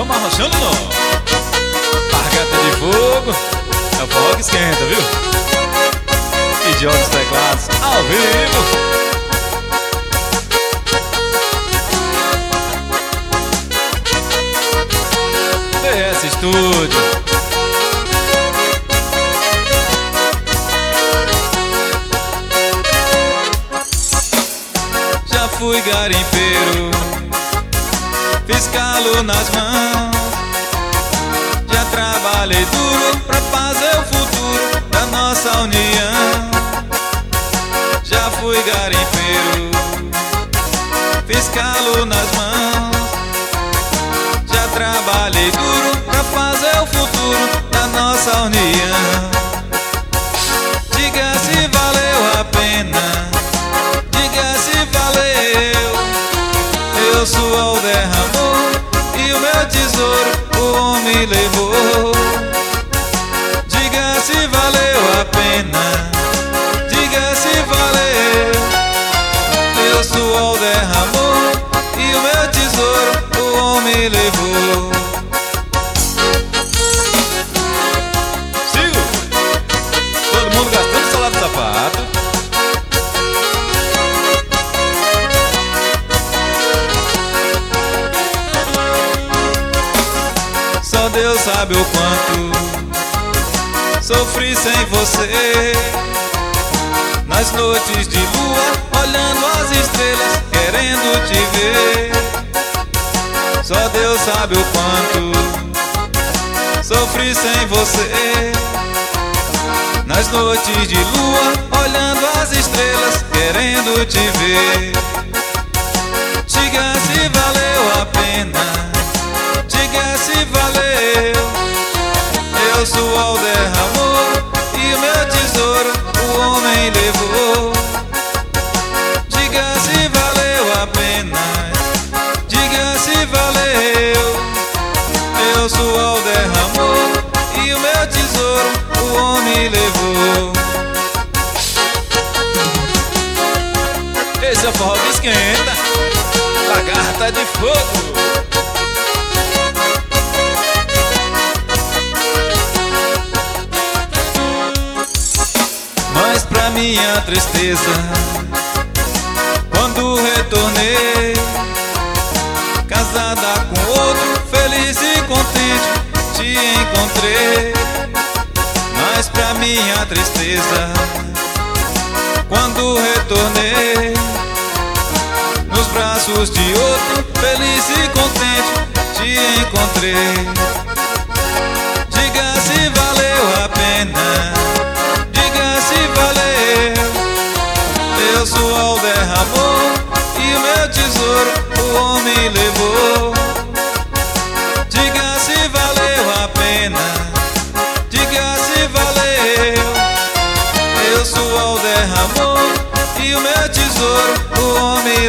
Vamos arrochando não. Largata de fogo. É o forró que esquenta, viu? Idiotas teclados ao vivo. DS Estúdio. Já fui garimpeiro, fiz calo nas mãos. Já trabalhei duro pra fazer o futuro da nossa união. Já fui garimpeiro, fiz calo nas mãos. Já trabalhei duro pra fazer o futuro da nossa união. Diga se valeu a pena, diga se valeu. Meu suor derramou e o meu tesouro o homem levou. Diga se valeu a pena, diga se valeu. Meu suor derramou e o meu tesouro o homem levou. Sigo! Todo mundo gastando salário de sapato. Só Deus sabe o quanto sofri sem você. Nas noites de lua, olhando as estrelas, querendo te ver. Só Deus sabe o quanto sofri sem você. Nas noites de lua, olhando as estrelas, querendo te ver. Diga se valeu a pena, diga se valeu. Meu suor derramou e o meu tesouro o homem levou. Diga se valeu a pena, diga se valeu. Meu suor derramou e o meu tesouro o homem levou. Esse é o forró que esquenta, lagarta de fogo. Mas pra minha tristeza, quando retornei, casada com outro, feliz e contente, te encontrei. Mas pra minha tristeza, quando retornei, nos braços de outro, feliz e contente, te encontrei. Diga se valeu a pena, diga se valeu. Meu suor derramou e o meu tesouro o homem levou. Diga se valeu a pena, diga se valeu. Meu suor derramou e o meu tesouro o homem